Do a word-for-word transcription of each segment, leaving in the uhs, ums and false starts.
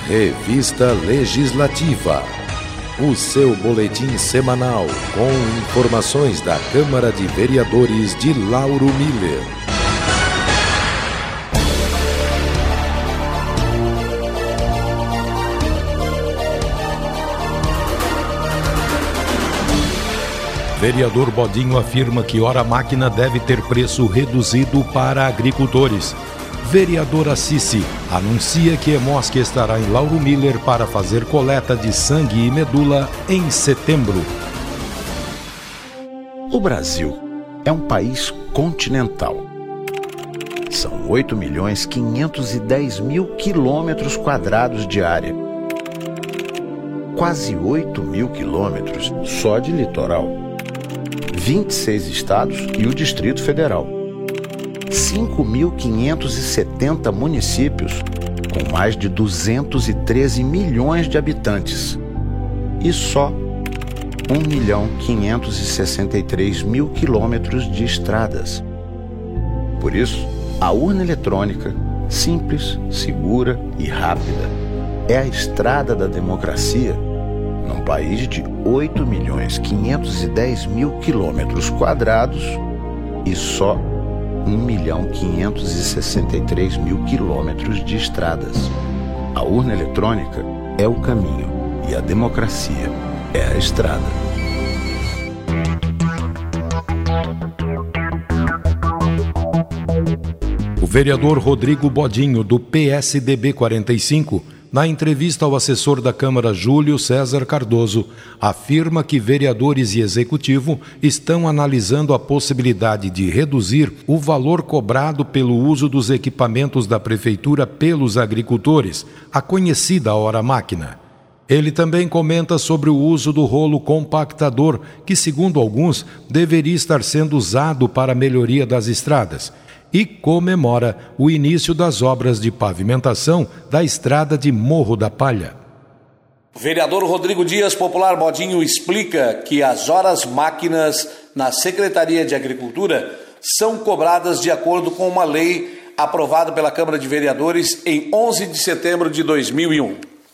Revista Legislativa, o seu boletim semanal com informações da Câmara de Vereadores de Lauro Miller. Vereador Bodinho afirma que hora máquina deve ter preço reduzido para agricultores. Vereadora Cici anuncia que Hemosc estará em Lauro Miller para fazer coleta de sangue e medula em setembro. O Brasil é um país continental. São oito milhões quinhentos e dez mil quilômetros quadrados de área. Quase oito mil quilômetros só de litoral. vinte e seis estados e o Distrito Federal. cinco mil quinhentos e setenta municípios, com mais de duzentos e treze milhões de habitantes. E só um milhão quinhentos e sessenta e três mil quilômetros de estradas. Por isso, a urna eletrônica, simples, segura e rápida, é a estrada da democracia num país de oito milhões quinhentos e dez mil quilômetros quadrados e só um milhão quinhentos e sessenta e três mil quilômetros de estradas. A urna eletrônica é o caminho e a democracia é a estrada. O vereador Rodrigo Bodinho, do P S D B quarenta e cinco, na entrevista ao assessor da Câmara Júlio César Cardoso, afirma que vereadores e executivo estão analisando a possibilidade de reduzir o valor cobrado pelo uso dos equipamentos da Prefeitura pelos agricultores, a conhecida hora máquina. Ele também comenta sobre o uso do rolo compactador, que, segundo alguns, deveria estar sendo usado para a melhoria das estradas, e comemora o início das obras de pavimentação da estrada de Morro da Palha. O vereador Rodrigo Dias, popular Bodinho, explica que as horas máquinas na Secretaria de Agricultura são cobradas de acordo com uma lei aprovada pela Câmara de Vereadores em onze de setembro de dois mil e um.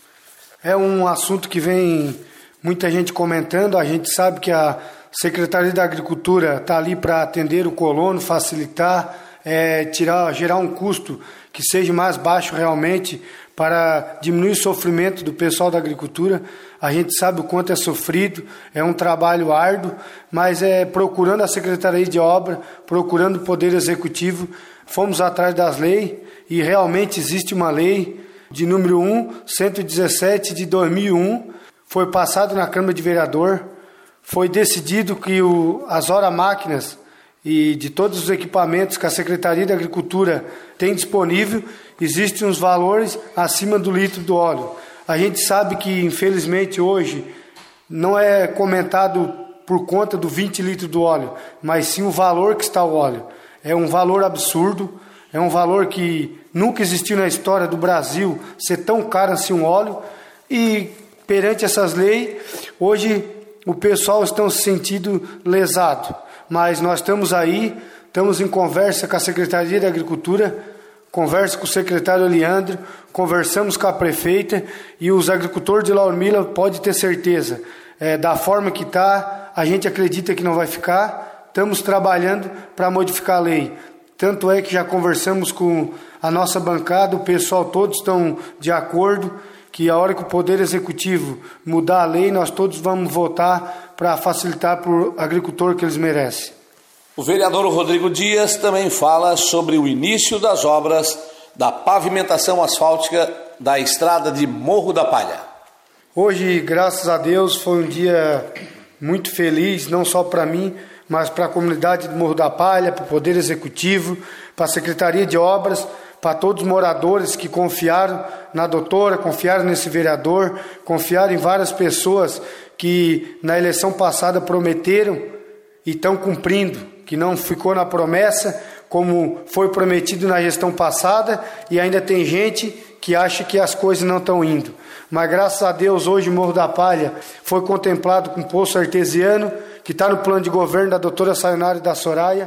É um assunto que vem muita gente comentando. A gente sabe que a Secretaria da Agricultura está ali para atender o colono, facilitar, É, tirar, gerar um custo que seja mais baixo realmente para diminuir o sofrimento do pessoal da agricultura. A gente sabe o quanto é sofrido, é um trabalho árduo, mas é procurando a Secretaria de Obra, procurando o Poder Executivo, fomos atrás das leis e realmente existe uma lei de número um, cento e dezessete de dois mil e um, foi passado na Câmara de Vereador, foi decidido que o, as horas máquinas e de todos os equipamentos que a Secretaria da Agricultura tem disponível, existem uns valores acima do litro do óleo. A gente sabe que, infelizmente, hoje não é comentado por conta do vinte litros do óleo, mas sim o valor que está o óleo. É um valor absurdo, é um valor que nunca existiu na história do Brasil ser tão caro assim um óleo. E, perante essas leis, hoje o pessoal está se sentindo lesado. Mas nós estamos aí, estamos em conversa com a Secretaria da Agricultura, conversa com o secretário Leandro, conversamos com a prefeita e os agricultores de Lauro Miller podem ter certeza, é, da forma que está, a gente acredita que não vai ficar, estamos trabalhando para modificar a lei. Tanto é que já conversamos com a nossa bancada, o pessoal todos estão de acordo, que a hora que o Poder Executivo mudar a lei, nós todos vamos votar para facilitar para o agricultor que eles merecem. O vereador Rodrigo Dias também fala sobre o início das obras da pavimentação asfáltica da estrada de Morro da Palha. Hoje, graças a Deus, foi um dia muito feliz, não só para mim, mas para a comunidade de Morro da Palha, para o Poder Executivo, para a Secretaria de Obras, para todos os moradores que confiaram na doutora, confiaram nesse vereador, confiaram em várias pessoas que na eleição passada prometeram e estão cumprindo, que não ficou na promessa, como foi prometido na gestão passada, e ainda tem gente que acha que as coisas não estão indo. Mas graças a Deus hoje Morro da Palha foi contemplado com poço artesiano, que está no plano de governo da doutora Sayonara e da Soraya.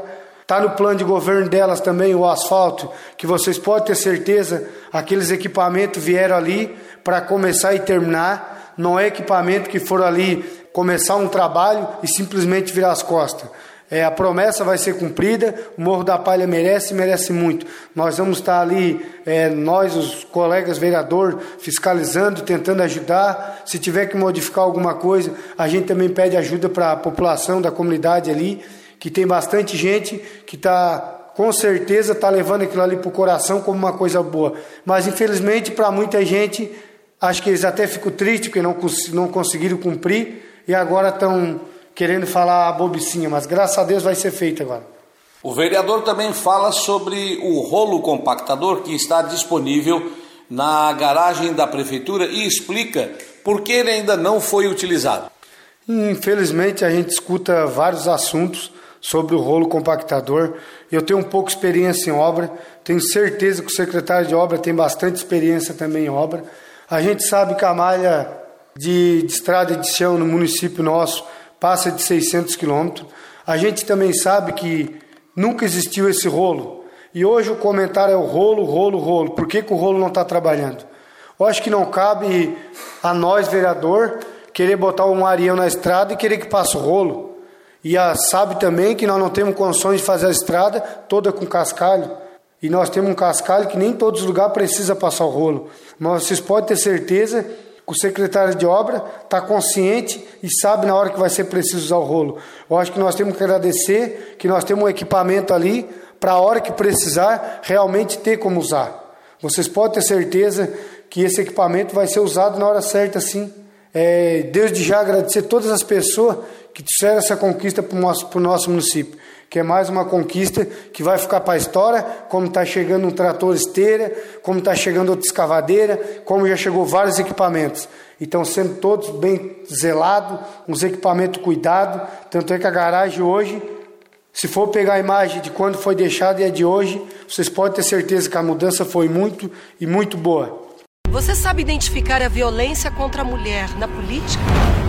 Está no plano de governo delas também o asfalto, que vocês podem ter certeza, aqueles equipamentos vieram ali para começar e terminar. Não é equipamento que foram ali começar um trabalho e simplesmente virar as costas. É, a promessa vai ser cumprida, o Morro da Palha merece e merece muito. Nós vamos estar ali, é, nós, os colegas vereadores, fiscalizando, tentando ajudar. Se tiver que modificar alguma coisa, a gente também pede ajuda para a população da comunidade ali, que tem bastante gente que está, com certeza, está levando aquilo ali para o coração como uma coisa boa. Mas, infelizmente, para muita gente, acho que eles até ficam tristes porque não, não conseguiram cumprir e agora estão querendo falar a bobicinha, mas graças a Deus vai ser feito agora. O vereador também fala sobre o rolo compactador que está disponível na garagem da prefeitura e explica por que ele ainda não foi utilizado. Infelizmente a gente escuta vários assuntos sobre o rolo compactador. Eu tenho um pouco de experiência em obra, tenho certeza que o secretário de obra tem bastante experiência também em obra. A gente sabe que a malha de, de estrada de chão no município nosso passa de seiscentos quilômetros. A gente também sabe que nunca existiu esse rolo. E hoje o comentário é o rolo, rolo, rolo. Por que, que o rolo não está trabalhando? Eu acho que não cabe a nós, vereador, querer botar um arião na estrada e querer que passe o rolo. E a, sabe também que nós não temos condições de fazer a estrada toda com cascalho. E nós temos um cascalho que nem em todos os lugares precisa passar o rolo. Mas vocês podem ter certeza o secretário de obra está consciente e sabe na hora que vai ser preciso usar o rolo. Eu acho que nós temos que agradecer que nós temos um equipamento ali para a hora que precisar realmente ter como usar. Vocês podem ter certeza que esse equipamento vai ser usado na hora certa, sim. É, desde já agradecer todas as pessoas que trouxeram essa conquista para o nosso, para o nosso município, que é mais uma conquista que vai ficar para a história, como está chegando um trator esteira, como está chegando outra escavadeira, como já chegou vários equipamentos. E estão sendo todos bem zelados, uns equipamentos cuidados, tanto é que a garagem hoje, se for pegar a imagem de quando foi deixada e a de hoje, vocês podem ter certeza que a mudança foi muito e muito boa. Você sabe identificar a violência contra a mulher na política?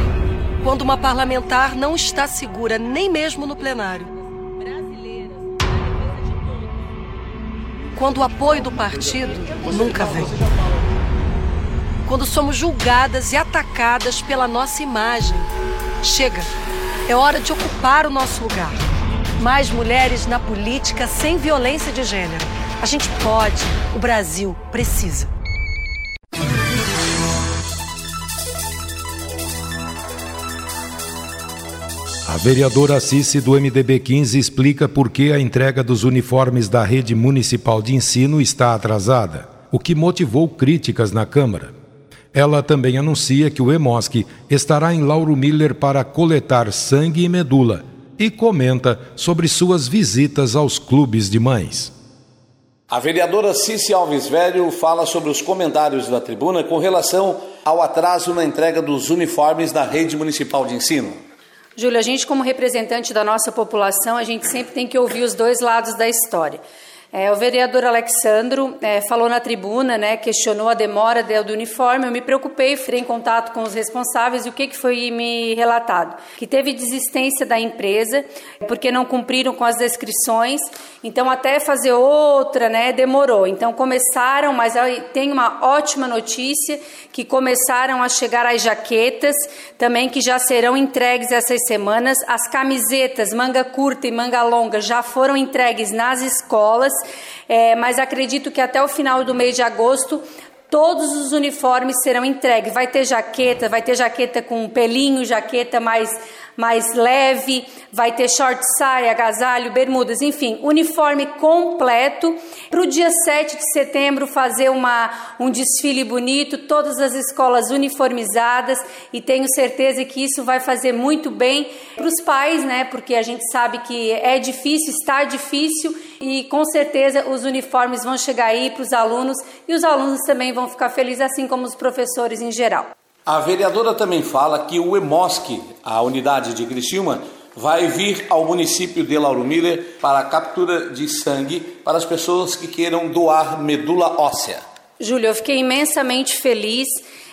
Quando uma parlamentar não está segura nem mesmo no plenário. Quando o apoio do partido nunca vem. Quando somos julgadas e atacadas pela nossa imagem. Chega, é hora de ocupar o nosso lugar. Mais mulheres na política sem violência de gênero. A gente pode, o Brasil precisa. A vereadora Cici do M D B quinze explica por que a entrega dos uniformes da rede municipal de ensino está atrasada, o que motivou críticas na Câmara. Ela também anuncia que o EMOSC estará em Lauro Miller para coletar sangue e medula e comenta sobre suas visitas aos clubes de mães. A vereadora Cici Alves Velho fala sobre os comentários da tribuna com relação ao atraso na entrega dos uniformes da rede municipal de ensino. Júlia, a gente como representante da nossa população, a gente sempre tem que ouvir os dois lados da história. É, o vereador Alexandro é, falou na tribuna, né, questionou a demora do uniforme. Eu me preocupei, fui em contato com os responsáveis e o que, que foi me relatado? Que teve desistência da empresa porque não cumpriram com as descrições, então até fazer outra, né, demorou. Então começaram, mas tem uma ótima notícia, que começaram a chegar as jaquetas, também que já serão entregues essas semanas. As camisetas, manga curta e manga longa, já foram entregues nas escolas. É, mas acredito que até o final do mês de agosto todos os uniformes serão entregues. Vai ter jaqueta, vai ter jaqueta com pelinho, jaqueta mais, mais leve, vai ter short saia, agasalho, bermudas, enfim, uniforme completo. Para o dia sete de setembro fazer uma, um desfile bonito, todas as escolas uniformizadas, e tenho certeza que isso vai fazer muito bem para os pais, né? Porque a gente sabe que é difícil, está difícil, e com certeza os uniformes vão chegar aí para os alunos e os alunos também vão ficar felizes, assim como os professores em geral. A vereadora também fala que o EMOSC, a unidade de Criciúma, vai vir ao município de Lauro Miller para a captura de sangue para as pessoas que queiram doar medula óssea. Júlia, eu fiquei imensamente feliz.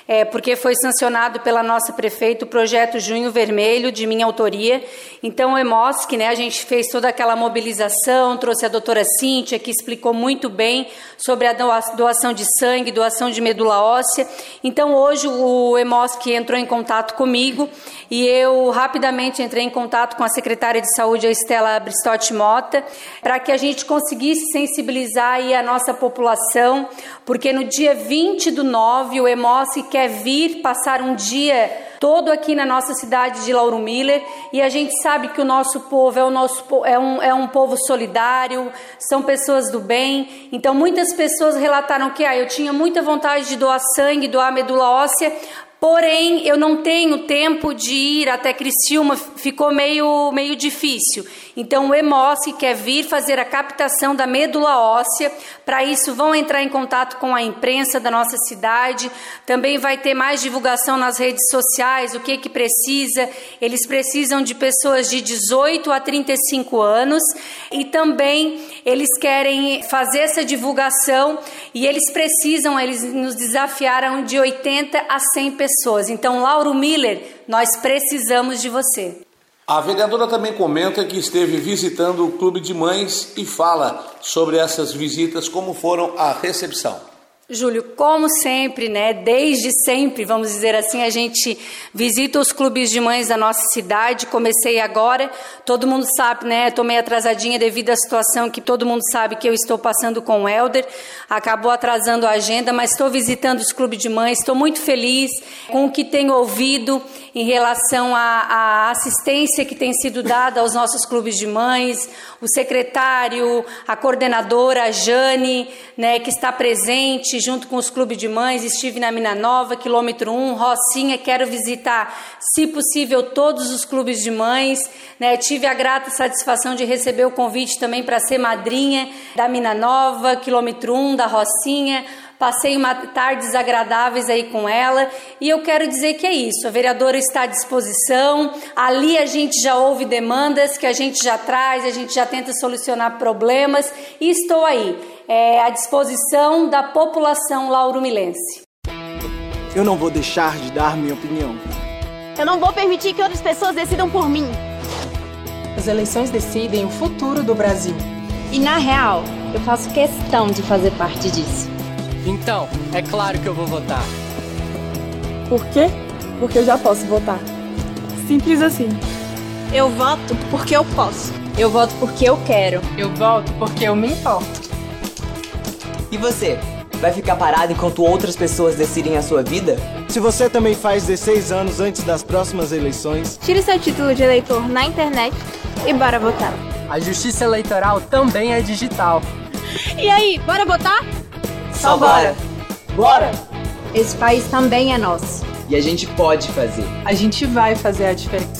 é, porque foi sancionado pela nossa prefeita o projeto Junho Vermelho, de minha autoria. Então, o EMOSC, né, a gente fez toda aquela mobilização, trouxe a doutora Cíntia, que explicou muito bem sobre a doação de sangue, doação de medula óssea. Então, hoje, o EMOSC entrou em contato comigo e eu rapidamente entrei em contato com a secretária de Saúde, a Estela Bristotti Mota, para que a gente conseguisse sensibilizar aí a nossa população, porque no dia vinte do nove, o EMOSC quer vir passar um dia todo aqui na nossa cidade de Lauro Miller, e a gente sabe que o nosso povo é, o nosso, é, um, é um povo solidário, são pessoas do bem. Então muitas pessoas relataram que ah, eu tinha muita vontade de doar sangue, doar medula óssea, porém eu não tenho tempo de ir até Criciúma, ficou meio, meio difícil. Então o EMOSC quer vir fazer a captação da medula óssea. Para isso vão entrar em contato com a imprensa da nossa cidade, também vai ter mais divulgação nas redes sociais, o que que precisa. Eles precisam de pessoas de dezoito a trinta e cinco anos e também eles querem fazer essa divulgação e eles precisam, eles nos desafiaram de oitenta a cem pessoas. Então, Lauro Miller, nós precisamos de você. A vereadora também comenta que esteve visitando o Clube de Mães e fala sobre essas visitas, como foram a recepção. Júlio, como sempre, né, desde sempre, vamos dizer assim, a gente visita os clubes de mães da nossa cidade. Comecei agora, todo mundo sabe, né, tô meio atrasadinha devido à situação que todo mundo sabe que eu estou passando com o Helder, acabou atrasando a agenda, mas estou visitando os clubes de mães, estou muito feliz com o que tenho ouvido em relação à, à assistência que tem sido dada aos nossos clubes de mães, o secretário, a coordenadora, a Jane, né, que está presente junto com os clubes de mães. Estive na Mina Nova, quilômetro um, Rocinha, quero visitar, se possível, todos os clubes de mães, né? Tive a grata satisfação de receber o convite também para ser madrinha da Mina Nova, quilômetro um, da Rocinha. Passei uma tardes agradáveis aí com ela e eu quero dizer que é isso, a vereadora está à disposição, ali a gente já ouve demandas que a gente já traz, a gente já tenta solucionar problemas e estou aí, é, à disposição da população lauromilense. Eu não vou deixar de dar minha opinião. Eu não vou permitir que outras pessoas decidam por mim. As eleições decidem o futuro do Brasil. E na real, eu faço questão de fazer parte disso. Então, é claro que eu vou votar. Por quê? Porque eu já posso votar. Simples assim. Eu voto porque eu posso. Eu voto porque eu quero. Eu voto porque eu me importo. E você? Vai ficar parado enquanto outras pessoas decidem a sua vida? Se você também faz dezesseis anos antes das próximas eleições, tire seu título de eleitor na internet e bora votar. A justiça eleitoral também é digital. E aí, bora votar? Só bora! Bora! Esse país também é nosso. E a gente pode fazer. A gente vai fazer a diferença.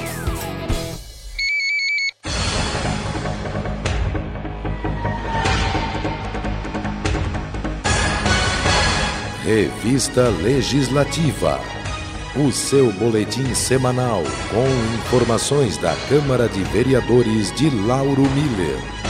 Revista Legislativa. O seu boletim semanal com informações da Câmara de Vereadores de Lauro Miller.